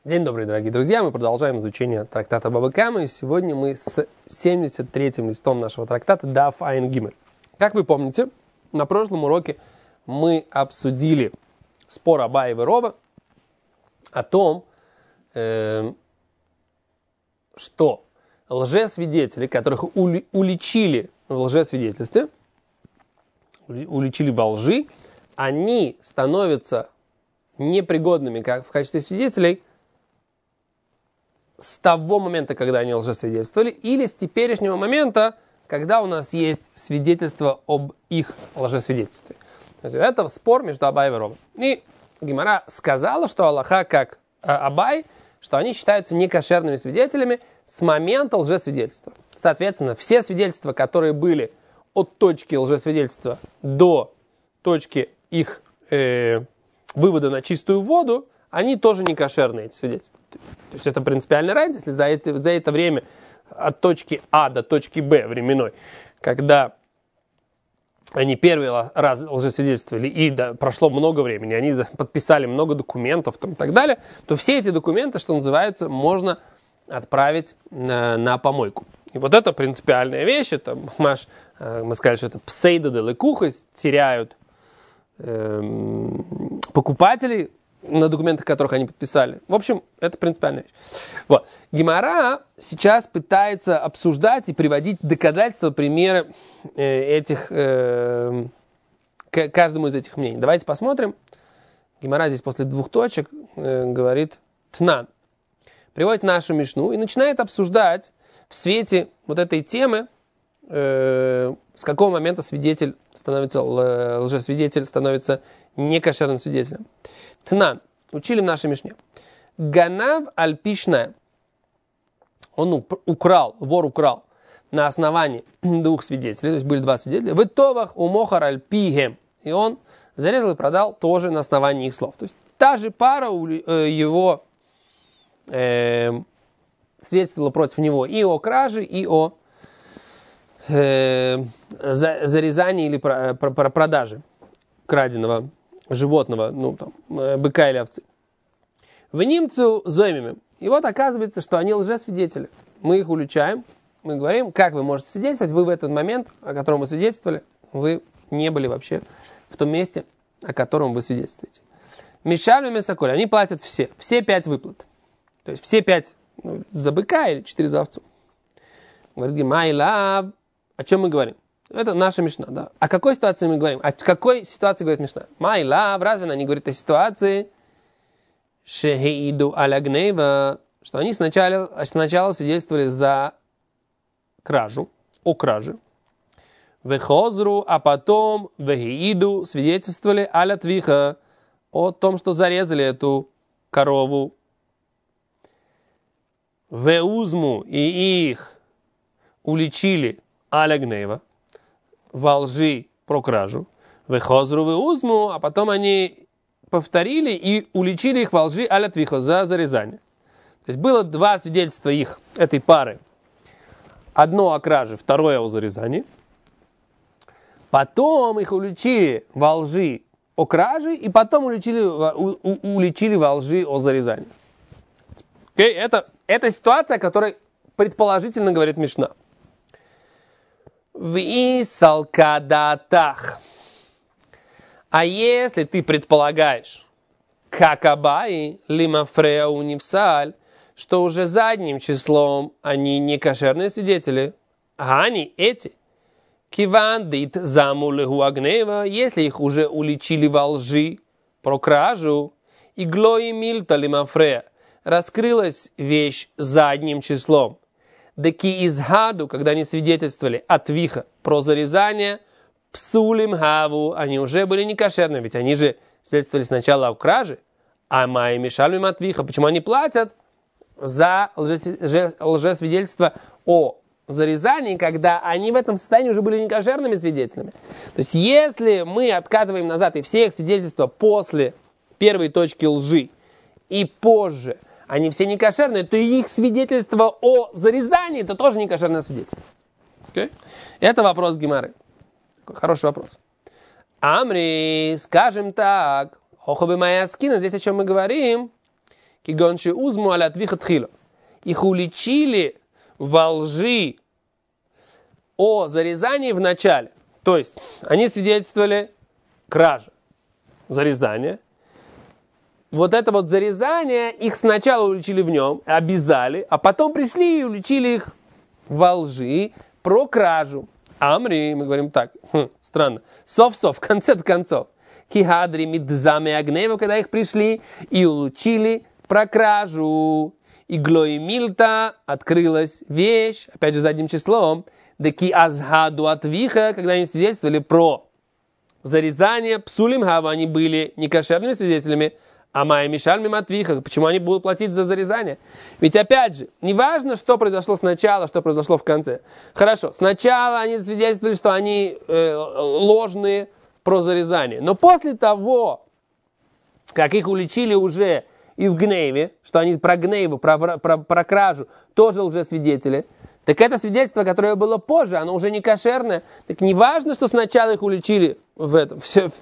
День добрый, дорогие друзья. Мы продолжаем изучение трактата Баба Каммы. И сегодня мы с 73-м листом нашего трактата Даф Айн Гимель. Как вы помните, на прошлом уроке мы обсудили спор Абая и Рова о том, что лжесвидетели, которых уличили в лжесвидетельстве, уличили во лжи, они становятся непригодными как в качестве свидетелей с того момента, когда они лжесвидетельствовали, или с теперешнего момента, когда у нас есть свидетельство об их лжесвидетельстве. То есть это спор между Абай и Ровом. И Гемара сказала, что Аллаха, как Абай, что они считаются некошерными свидетелями с момента лжесвидетельства. Соответственно, все свидетельства, которые были от точки лжесвидетельства до точки их вывода на чистую воду, они тоже не кошерные, эти свидетельства. То есть это принципиальная разница, если за это время от точки А до точки Б временной, когда они первый раз лжесвидетельствовали, и прошло много времени, они подписали много документов и так далее, то все эти документы, что называется, можно отправить на помойку. И вот это принципиальная вещь, это, мы сказали, что это псейдо де лекухос, теряют покупателей на документах, которых они подписали. В общем, это принципиальная вещь. Вот. Гемара сейчас пытается обсуждать и приводить доказательства, примеры этих, каждому из этих мнений. Давайте посмотрим. Гемара здесь после двух точек говорит Тнан. Приводит нашу Мишну и начинает обсуждать в свете вот этой темы, с какого момента свидетель становится, лжесвидетель становится некошерным свидетелем. Тнан. Учили в нашей Мишне. Ганав аль-пишная. Он украл, вор украл на основании двух свидетелей, то есть были два свидетеля. В итовах у мохар аль-пигем. И он зарезал и продал тоже на основании их слов. То есть та же пара его свидетельствовала против него и о краже, и о зарезании или продаже краденого животного, быка или овцы. В немцу зоймем. И вот оказывается, что они лжесвидетели. Мы их уличаем, мы говорим, как вы можете свидетельствовать, вы в этот момент, о котором вы свидетельствовали, вы не были вообще в том месте, о котором вы свидетельствуете. Мишаль месаколь, они платят все 5 выплат. То есть все 5 за быка или 4 за овцу. Говорит Гемай лав. О чем мы говорим? Это наша Мишна, да. О какой ситуации мы говорим? О какой ситуации говорит Мишна? Май лав, разве она не говорит о ситуации, шехииду аля гнева, что они сначала свидетельствовали за кражу, о краже, вехозру, а потом вехииду свидетельствовали аля твиха, о том, что зарезали эту корову, веузму, и их уличили аля гнева, во лжи про кражу, вехозру веузму, а потом они повторили и уличили их во лжи аля твихо, за зарезание. То есть было два свидетельства их, этой пары. Одно о краже, второе о зарезании. Потом их уличили во лжи о краже, и потом уличили во лжи о зарезании. Это ситуация, о которой предположительно говорит Мишна. Висалкадатах. А если ты предполагаешь, как Абай, лимафрея унивсаль, что уже задним числом они не кошерные свидетели, а они эти, кивандит замулеху агнева, если их уже уличили во лжи про кражу, и глои мильта лимафрея, раскрылась вещь задним числом, деки изгаду, когда они свидетельствовали от виха про зарезание, псулим гаву, они уже были некошерны, ведь они же свидетельствовали сначала о краже, а май мишальмим от виха. Почему они платят за лжесвидетельство о зарезании, когда они в этом состоянии уже были некошерными свидетелями? То есть, если мы откатываем назад и все их свидетельства после первой точки лжи и позже, они все некошерные, то и их свидетельство о зарезании это тоже некошерное свидетельство. Okay? Это вопрос Гемары. Хороший вопрос. Амри, скажем так, охобы моя скина, здесь о чем мы говорим, кигонши узму аля твиха тхило. Их уличили во лжи о зарезании в начале. То есть, они свидетельствовали кражи, зарезание. Вот это вот зарезание, их сначала уличили в нем, обязали, а потом пришли и уличили их во лжи про кражу. Амри, мы говорим так, странно, сов-сов, в конце концов. Кихадри мидзаме агнева, когда их пришли и уличили про кражу. И глой мильта открылась вещь, опять же задним числом, деки азгаду отвиха, когда они свидетельствовали про зарезание, псулим хава, они были некошерными свидетелями, а майя мишальмим отвиха, почему они будут платить за зарезание? Ведь опять же, не важно, что произошло сначала, что произошло в конце. Хорошо, сначала они свидетельствовали, что они ложные про зарезание, но после того, как их уличили уже и в гневе, что они про гневу, про кражу тоже лжесвидетели, так это свидетельство, которое было позже, оно уже не кошерное. Так не важно, что сначала их уличили в этом.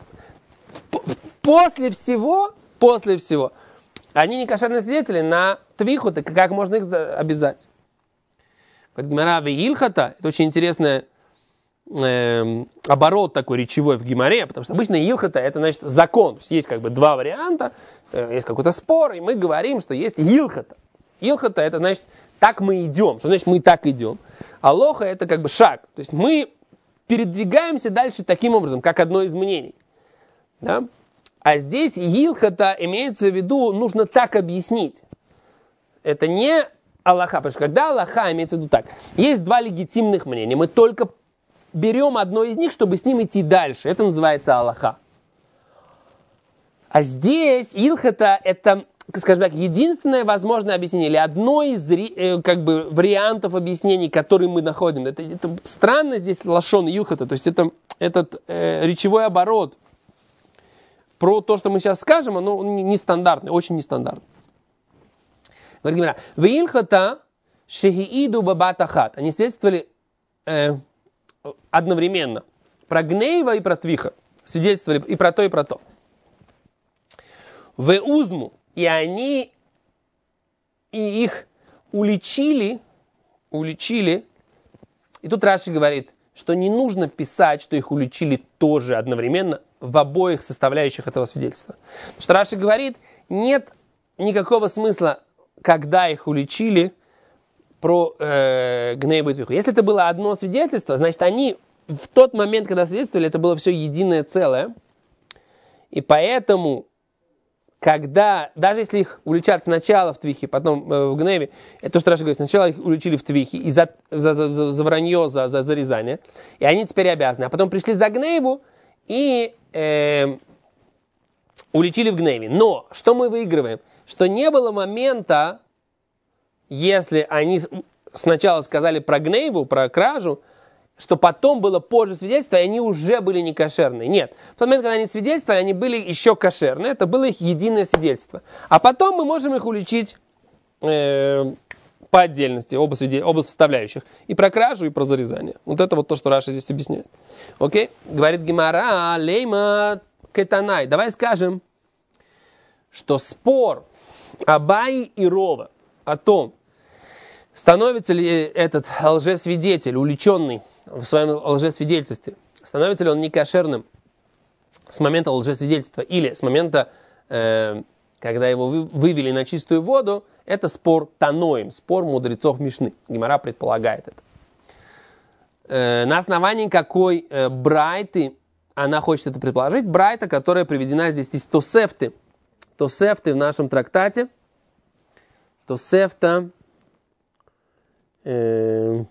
После всего, они не кошерные свидетели на твиху, так как можно их обязать? Гемара веилхата, это очень интересный оборот такой речевой в гемаре, потому что обычно илхата это значит закон. То есть есть как бы два варианта, есть какой-то спор, и мы говорим, что есть илхата. Илхата это значит так мы идем. Что значит мы так идем? А лоха это как бы шаг. То есть мы передвигаемся дальше таким образом, как одно из мнений. Да? А здесь илхата имеется в виду, нужно так объяснить. Это не аллаха, потому что когда аллаха имеется в виду так, есть два легитимных мнения, мы только берем одно из них, чтобы с ним идти дальше. Это называется аллаха. А здесь илхата это, скажем так, единственное возможное объяснение, или одно из как бы вариантов объяснений, которые мы находим. Это странно здесь лашон илхата, то есть этот речевой оборот про то, что мы сейчас скажем, оно нестандартное, очень нестандартное. Говорит Гемара, веилхата шехииду бабатахат. Они свидетельствовали одновременно про гнева и про твиха. Свидетельствовали и про то, и про то. Веузму. И они и их уличили. И тут Раши говорит, что не нужно писать, что их уличили тоже одновременно в обоих составляющих этого свидетельства. Потому что Раши говорит, нет никакого смысла, когда их уличили, про гнев и твиху. Если это было одно свидетельство, значит, они в тот момент, когда свидетельствовали, это было все единое целое. И поэтому, когда, даже если их уличат сначала в твихе, потом в гневе, это то, что Раши говорит, сначала их уличили в твихе и за вранье, за зарезание, и они теперь обязаны. А потом пришли за гневу и уличили в гневе. Но, что мы выигрываем? Что не было момента, если они сначала сказали про гневу, про кражу, что потом было позже свидетельство, и они уже были не кошерные. Нет. В тот момент, когда они свидетельствовали, они были еще кошерные. Это было их единое свидетельство. А потом мы можем их уличить по отдельности, оба составляющих. И про кражу, и про зарезание. Вот это вот то, что Раша здесь объясняет. Окей? Говорит Гемара, лейма кетанай. Давай скажем, что спор Абаи и Рова о том, становится ли этот лжесвидетель, увлеченный в своем лжесвидетельстве, становится ли он некошерным с момента лжесвидетельства или с момента, когда его вывели на чистую воду, это спор таноим, спор мудрецов Мишны. Гемара предполагает это. На основании какой брайты она хочет это предположить? Брайта, которая приведена здесь из Тосефты. Тосефты в нашем трактате. Тосефта. Где-то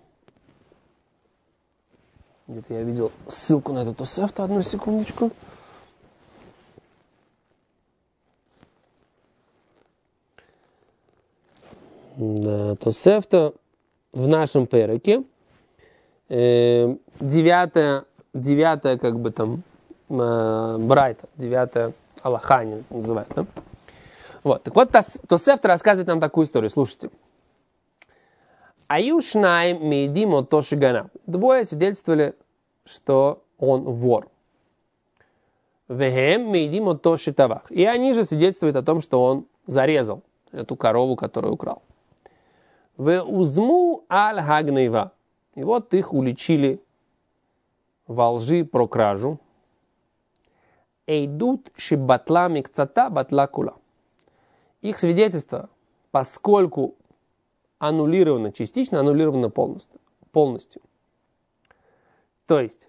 я видел ссылку на эту Тосефту. Одну секундочку. Да, Тосефта в нашем переке. 9 как бы там брайта, 9 алаха они называют, да? Вот, так вот Тосефта рассказывает нам такую историю, слушайте. Аюшнай мейдимо тошигана. Двое свидетельствовали, что он вор. Вехем мейдимо тошитавах. И они же свидетельствуют о том, что он зарезал. эту корову, которую украл. В узму аль-хагнейва. И вот их уличили во лжи про кражу. Эйдут шибатла микцата батла кула. Их свидетельство, поскольку аннулировано частично, аннулировано полностью. То есть,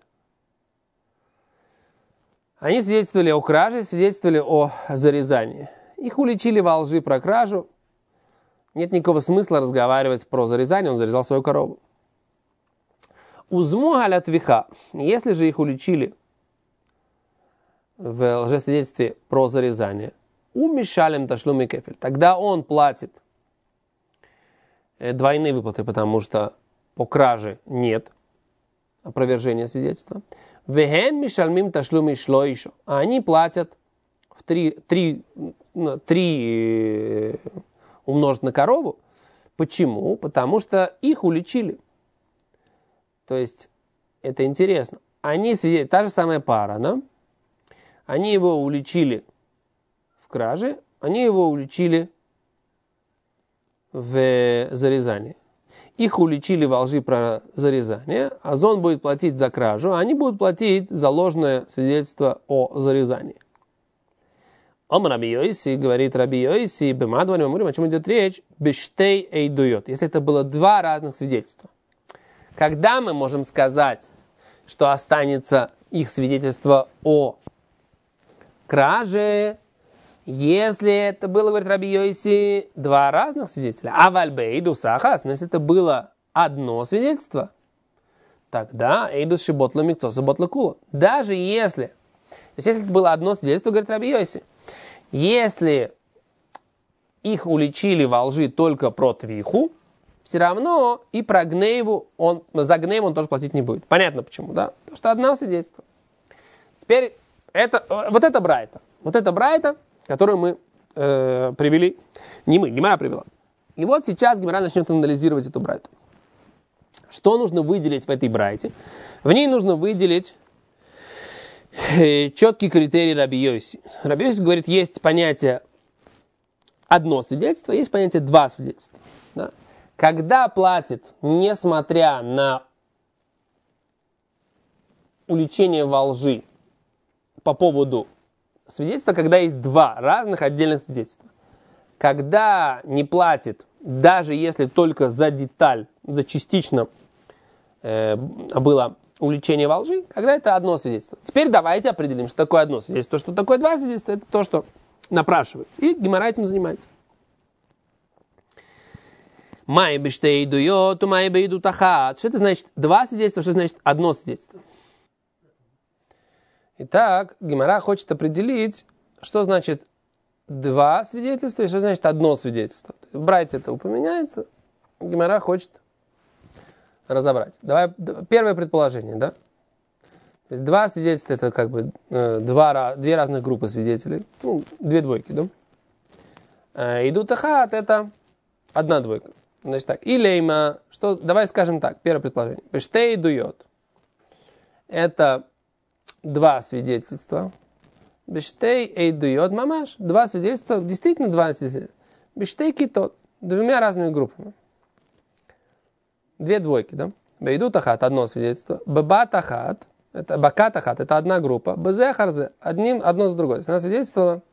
они свидетельствовали о краже, свидетельствовали о зарезании. Их уличили во лжи про кражу. Нет никакого смысла разговаривать про зарезание, он зарезал свою корову. Узму галятвиха. Если же их уличили в лжесвидетельстве про зарезание, умешалем ташлум и кефель, тогда он платит двойные выплаты, потому что по краже нет опровержения свидетельства. Веген мишальмим ташлум и шло еще. А они платят в 3 умножить на корову. Почему? Потому что их уличили. То есть, это интересно. Они свидетели, та же самая пара, да? Они его уличили в краже, они его уличили в зарезании. Их уличили во лжи про зарезание, а зон будет платить за кражу, а они будут платить за ложное свидетельство о зарезании. Ом Раби Йоси, говорит Раби Йоси, бемадвани мамурим, о чем идет речь, бештей эйдуйот, если это было два разных свидетельства. Когда мы можем сказать, что останется их свидетельство о краже, если это было, говорит Раби Йоси, два разных свидетеля, а вальбейду сахас, но если это было одно свидетельство, тогда эйду шиботла микцоса ботла кула. Даже если, то есть если это было одно свидетельство, говорит Раби Йоси, если их уличили во лжи только про твиху, все равно и про гнейву, за гнейву он тоже платить не будет. Понятно почему, да? Потому что одно свидетельство. Теперь, вот это брайта, которую мы привели, не мы, Гемара привела. И вот сейчас Гемара начнет анализировать эту брайту. Что нужно выделить в этой брайте? В ней нужно выделить четкий критерий Раби Йоси. Раби Йоси говорит, есть понятие одно свидетельство, есть понятие два свидетельства. Да? Когда платит, несмотря на уличение во лжи по поводу свидетельства, когда есть два разных отдельных свидетельства. Когда не платит, даже если только за деталь, за частично было уличение во лжи, когда это одно свидетельство. Теперь давайте определим, что такое одно свидетельство. Что такое два свидетельства, это то, что напрашивается. И Гемара этим занимается. Май бештей дуйот, май бейду тахат. Что это значит два свидетельства, что значит одно свидетельство? Итак, Гемара хочет определить, что значит два свидетельства и что значит одно свидетельство. В брайте это упоминается, Гемара хочет разобрать. Давай первое предположение, да? То есть два свидетельства это как бы две разных группы свидетелей, две двойки, да? Идут ахат это одна двойка. Значит так, и лейма, что, давай скажем так, первое предположение. Бештей дуйот. Это два свидетельства. Бештей эйдуйот мамаш. Два свидетельства, действительно два свидетельства. Бештей китот. Двумя разными группами. Две двойки, да? Бейду тахат, одно свидетельство. Баба тахат, это бака тахат, это одна группа. Бзе харзе, одно с другой. Она свидетельствовала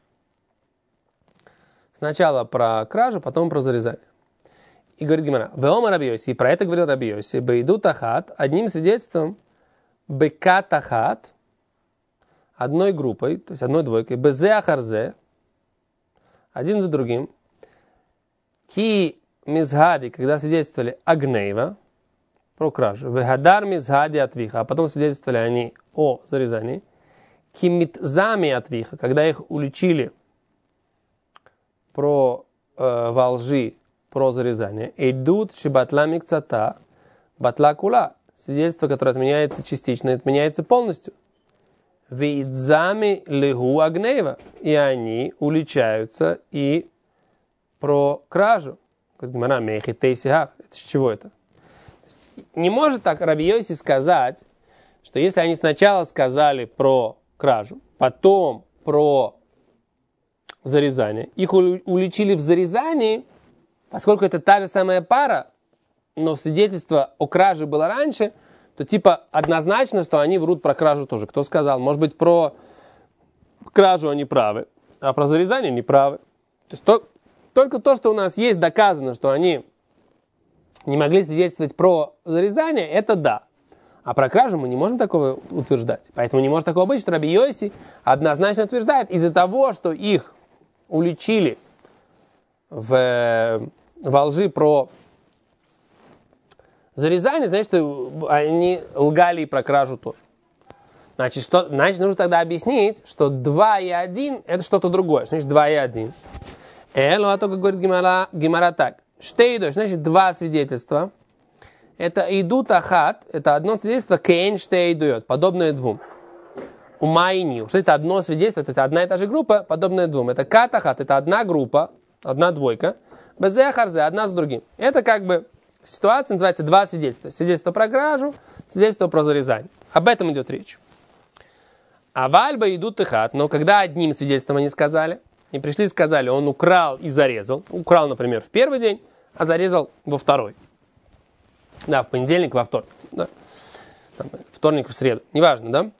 сначала про кражу, потом про зарезание. И говорит Гемара, веома Раби Йоси, и про это говорил Раби Йоси, бейду тахат, одним свидетельством, бека тахат, одной группой, то есть одной двойкой, бзе ахарзе, один за другим, ки мизгади, когда свидетельствовали агнейва, про кражу, вегадар мизгади отвиха, а потом свидетельствовали они о зарезании, ки митзами отвиха, когда их уличили про во лжи, про зарезание, идут шибатла микцата, батла кула, свидетельство, которое отменяется частично, отменяется полностью. Вейдзами легу агнеева, и они уличаются и про кражу. Это с чего это? Не может так Раби Йоси сказать, что если они сначала сказали про кражу, потом про зарезания. Их уличили в зарезании, поскольку это та же самая пара, но свидетельство о краже было раньше, то типа однозначно, что они врут про кражу тоже. Кто сказал? Может быть, про кражу они правы, а про зарезание не правы. То есть только то, что у нас есть доказано, что они не могли свидетельствовать про зарезание, это да. А про кражу мы не можем такого утверждать. Поэтому не может такого быть, что Раби Йоси однозначно утверждает, из-за того, что их уличили во лжи про зарезание, значит, что они лгали и про кражу тоже. Значит, нужно тогда объяснить, что 2 и 1 это что-то другое. Значит, 2 и 1. А только говорит Гемара так. Штейдош, значит, 2 свидетельства. Это идут ахат, это одно свидетельство, кейн штейдует, подобное 2. Умайнил, что это одно свидетельство, это одна и та же группа, подобная 2. Это катахат, это одна группа, одна двойка. Безехарзе, одна с другим. Это как бы ситуация называется 2 свидетельства. Свидетельство про кражу, свидетельство про зарезание. Об этом идет речь. А вальба идут ахат, но когда одним свидетельством они сказали, и пришли и сказали, он украл и зарезал. Украл, например, в первый день, а зарезал во второй. Да, в понедельник, во вторник. Да. Вторник, в среду. Неважно, да?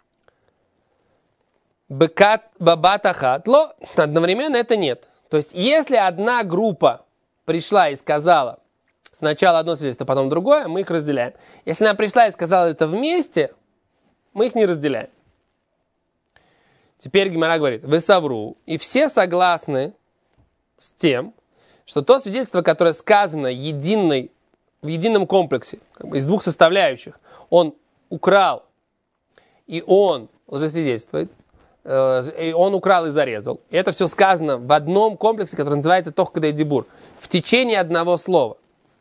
Бекат бабатахат. Ло, одновременно это нет. То есть, если одна группа пришла и сказала сначала одно свидетельство, потом другое, мы их разделяем. Если она пришла и сказала это вместе, мы их не разделяем. Теперь Гемара говорит, вы совру, и все согласны с тем, что то свидетельство, которое сказано в едином комплексе, как бы из 2 составляющих, он украл, и он лжесвидетельствует, и он украл и зарезал. И это все сказано в одном комплексе, который называется Тох Кедей Дибур, в течение одного слова.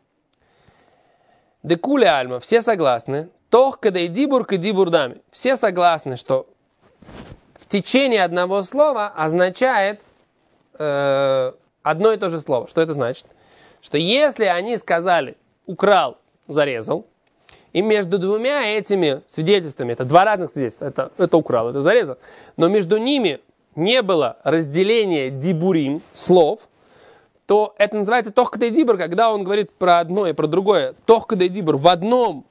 Декули альма, все согласны, Тох Кедей Дибур Кедибур дами. Все согласны, что в течение одного слова означает одно и то же слово. Что это значит? Что если они сказали украл, зарезал, и между 2 этими свидетельствами, это 2 разных свидетельства, это украл, это зарезал, но между ними не было разделения дибурим, слов, то это называется тох кадей дибур, когда он говорит про одно и про другое. Тох кадей дибур в одном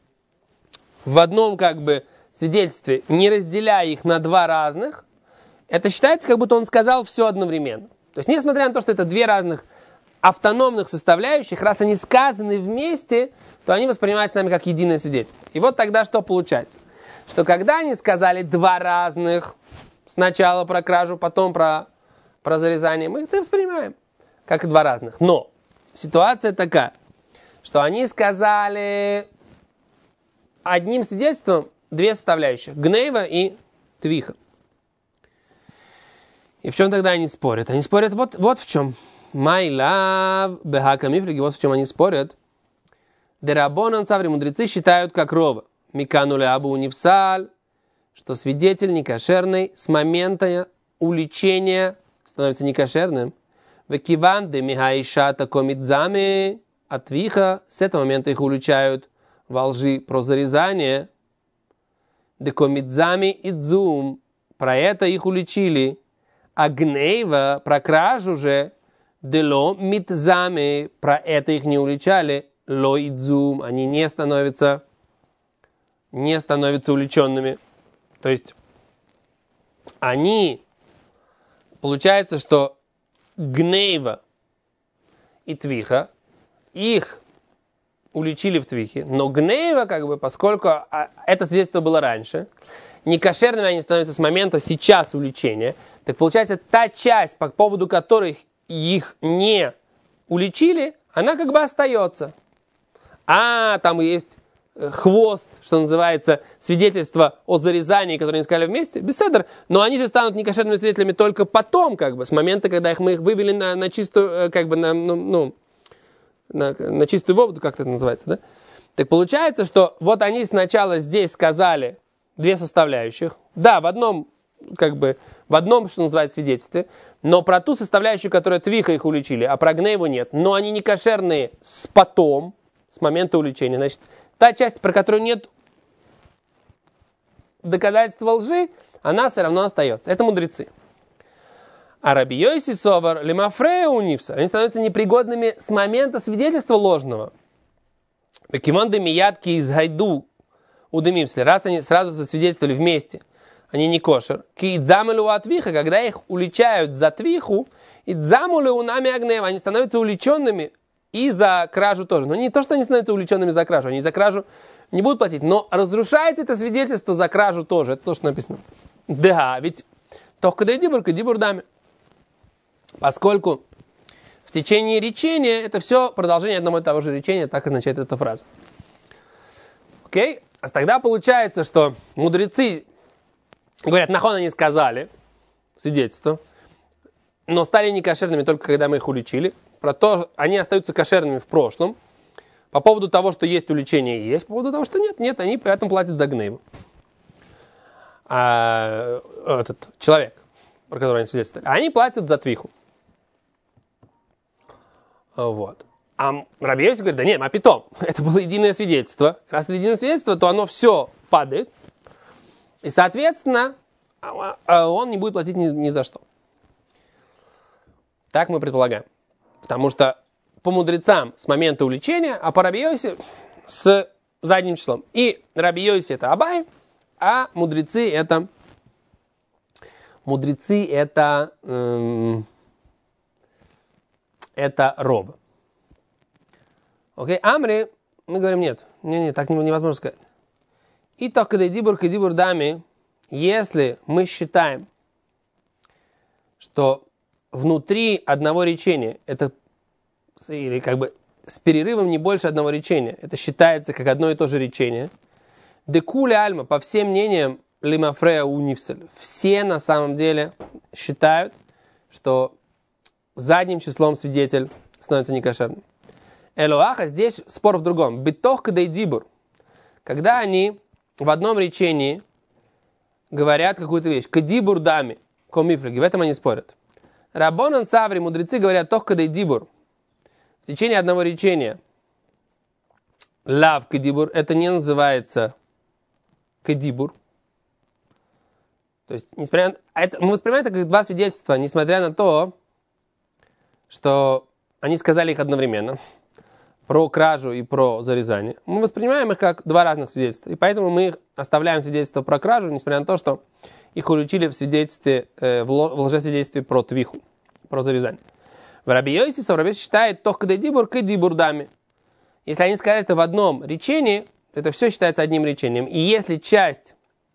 как бы свидетельстве, не разделяя их на 2 разных, это считается, как будто он сказал все одновременно. То есть, несмотря на то, что это 2 разных автономных составляющих, раз они сказаны вместе, то они воспринимаются нами как единое свидетельство. И вот тогда что получается? Что когда они сказали 2 разных, сначала про кражу, потом про зарезание, мы их воспринимаем как 2 разных. Но ситуация такая, что они сказали одним свидетельством 2 составляющих, гнейва и твиха. И в чем тогда они спорят? Они спорят вот в чем. Майла бехакамифриги, вот в чем они спорят. Дерабонан саври, мудрецы считают как рова. Микануле абу унифсаль, что свидетель некошерный с момента уличения становится некошерным. Векиван де михаишата комидзами отвиха, с этого момента их уличают во лжи про зарезание. Де комидзами идзум, про это их уличили. А гнейва, про кражу же, дело митзами, про это их не уличали. Ло идзум, они не становятся уличенными. То есть, они, получается, что гнейва и твиха, их уличили в твихе, но гнейва, как бы, поскольку это свидетельство было раньше, некошерными они становятся с момента сейчас уличения, так получается, та часть, по поводу которой их не уличили, она как бы остается. А там есть хвост, что называется, свидетельство о зарезании, которое они сказали вместе, беседер, но они же станут некошерными свидетелями только потом, как бы, с момента, когда мы их вывели на чистую, как бы, на чистую воду, как это называется, да? Так получается, что вот они сначала здесь сказали 2 составляющих, да, в одном, что называется, свидетельстве, но про ту составляющую, которая твиха, их уличили, а про гнейву нет, но они некошерные с момента уличения, значит, та часть, про которую нет доказательства лжи, она все равно остается. Это мудрецы. А Раби Йоси совар лимафрея унивса. Они становятся непригодными с момента свидетельства ложного. Бекимон демиядки из гайду удемимсли. Раз они сразу засвидетельствовали вместе, они не кошер. Ки идзамелю от виха, когда их уличают за твиху, идзамелю у нами огнева. Они становятся увлеченными и за кражу тоже. Но не то, что они становятся увлеченными за кражу. Они за кражу не будут платить. Но разрушается это свидетельство за кражу тоже. Это то, что написано. Да, ведь только дибур даме. Поскольку в течение речения это все продолжение одного и того же речения, так означает эта фраза. Окей? А тогда получается, что мудрецы говорят, нахон они сказали свидетельство, но стали некошерными только когда мы их уличили. Про то, они остаются кошерными в прошлом. По поводу того, что есть уличение, есть. По поводу того, что нет, они поэтому платят за гнев. А этот человек, про которого они свидетельствовали, они платят за твиху. Вот. А Раби Йоси говорит, да нет, мапитом, это было единое свидетельство. Раз это единое свидетельство, то оно все падает. И, соответственно, он не будет платить ни за что. Так мы предполагаем. Потому что по мудрецам с момента увлечения, а по Раби Йоси с задним числом. И Раби Йоси это Абай, а мудрецы это Ров. Окей, Амри, мы говорим, нет, так невозможно сказать. И то, когда дибур дами, если мы считаем, что внутри одного речения, это, или как бы с перерывом не больше одного речения, это считается как одно и то же речение, декули альма, по всем мнениям, лимафрея унивсель, все на самом деле считают, что задним числом свидетель становится некошерным. Элоаха, здесь спор в другом. Битох кадей дибур. Когда они в одном речении говорят какую-то вещь. Кадибур дами. Комифлиги. В этом они спорят. Рабонан Саври, мудрецы говорят тох кадей дибур. В течение одного речения. Лав кадибур. Это не называется кадибур. То есть, мы воспринимаем это как два свидетельства, несмотря на то, что они сказали их одновременно, про кражу и про зарезание. Мы воспринимаем их как два разных свидетельства, и поэтому мы оставляем свидетельство про кражу, несмотря на то, что их уличили в свидетельстве, в лжесвидетельстве про твиху, про зарезание. В Раби Йоси Савраби считает тох кадей дибур кадибур дами. Если они сказали это в одном речении, это все считается одним речением. И если часть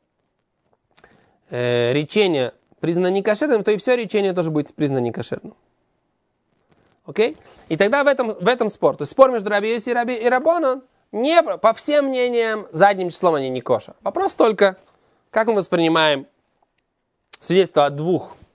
речения признано некошерным, то и все речение тоже будет признано некошерным. Окей? И тогда в этом спор. То есть спор между Раби Йоси и Рабонан, не, по всем мнениям, задним числом они не кошер. Вопрос только, как мы воспринимаем свидетельство от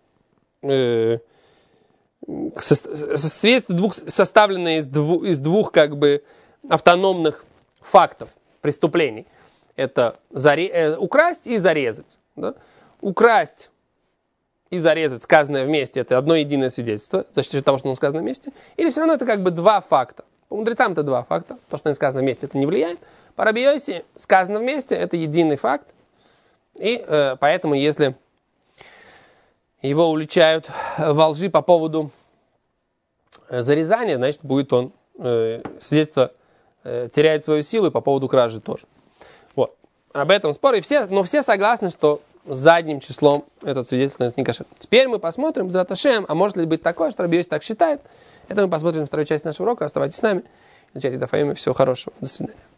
свидетельство составленное из двух как бы автономных фактов преступлений. Это украсть и зарезать. Да? Украсть и зарезать, сказанное вместе, это одно единое свидетельство, за счет того, что оно сказано вместе, или все равно это как бы два факта. По мудрецам это два факта. То, что сказано вместе, это не влияет. По Раби Йоси сказано вместе, это единый факт. И поэтому, если его уличают во лжи по поводу зарезания, значит, будет он, свидетельство теряет свою силу, и по поводу кражи тоже. Вот. Об этом спор. Но все согласны, что задним числом этот свидетельство становится некошерным. Теперь мы посмотрим, Бе'эзрат Ашем, а может ли быть такое, что Раби Йоси так считает. Это мы посмотрим во второй части нашего урока. Оставайтесь с нами. Изучайте Дафаим, и всего хорошего. До свидания.